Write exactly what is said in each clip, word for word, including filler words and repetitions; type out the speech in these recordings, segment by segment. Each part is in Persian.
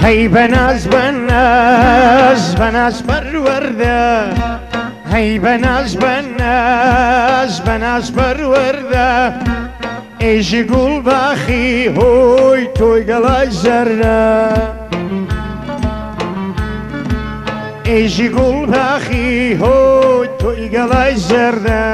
هی بناز بناز بناز پرورده هی بناز بناز بناز پرورده ایجی گل باخی هوی توی گلای زرده ایجی گل باخی هوی توی گلای زرده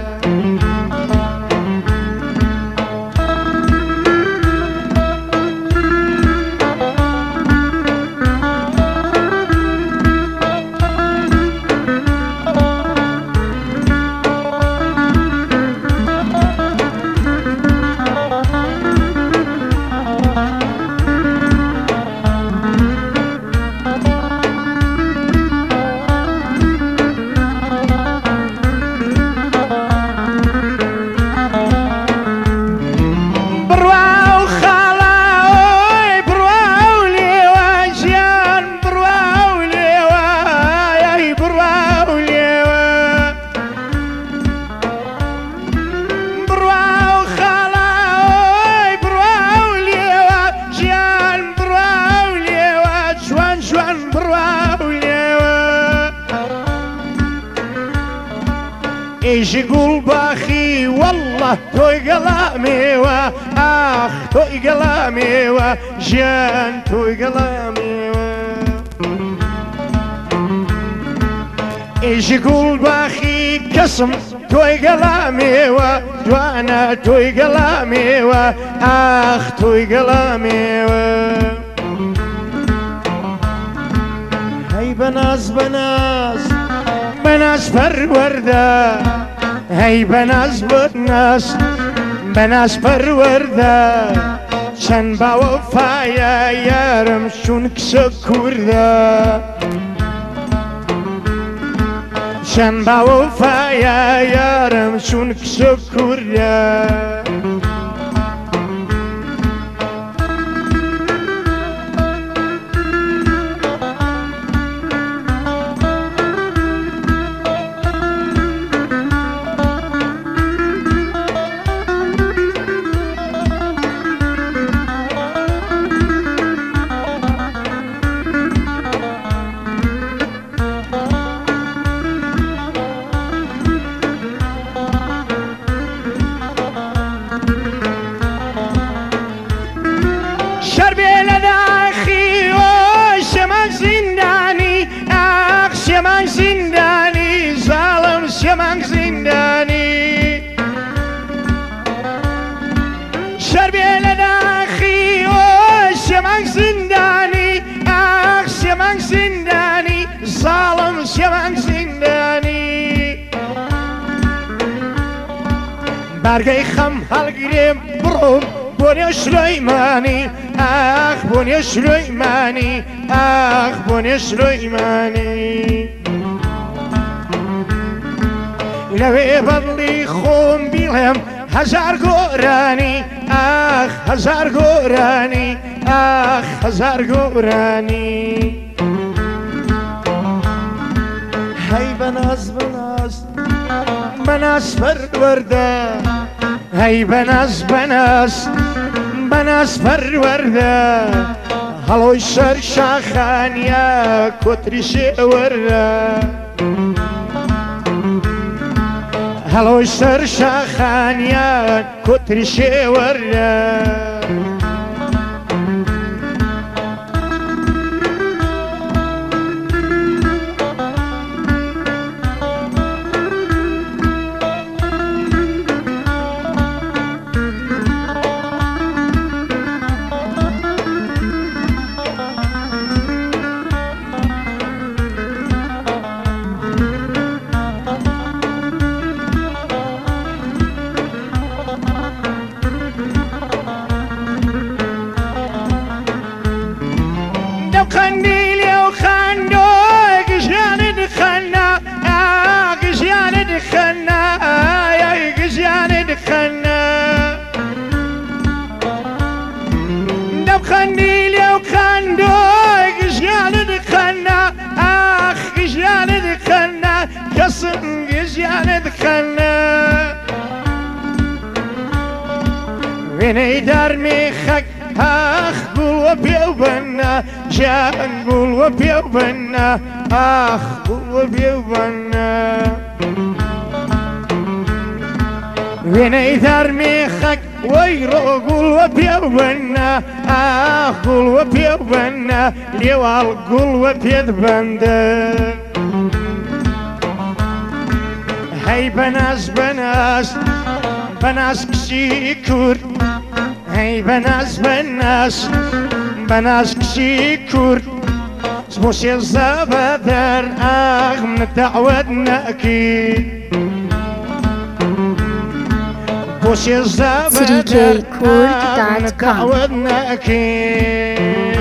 ایجی گل باخی والله توی گلامی و آخ توی گلامی و جان توی گلامی و ایجی گل باخی کسم توی گلامی و جوانا توی گلامی و آخ توی گلامی و هی بناز بناز بناز پرورده هی بناز بناز بناز پرورده چند با وفای یارم شون کس کرده چند با وفای یارم شون کس کرده شمان زندانی ظالم شمان زندانی شربی لداخی و شمان زندانی آخ شمان زندانی ظالم شمان زندانی برگی خم هلگریم بروم بونی سلیمانی آخ بونی سلیمانی آخ بونی سلیمانی لوی بدلی خون بیلم هزار گورانی آخ هزار گورانی آخ هزار گورانی هی بناز بناز بناز پرورده هی بناز بناز بناز پرورده هلوی سر شاخانیا کتری شورده هلوی سر شاخانیا کتری شورده كسن جيان دخلنا ويني دار ميخك اخ وبيوبنا جان قول وبيوبنا آخ قول وبيوبنا ويني ثار ميخك ويرو قول وبيوبنا آخ قول وبيوبنا ليوال قول وبيذبنا هاي بناس بناس بناس كشيكور هاي بناس بناس بناس كشيكور سبوش الزبادر آخ من تعودنا أكيد بوش الزبادر آخ من تعودنا أكيد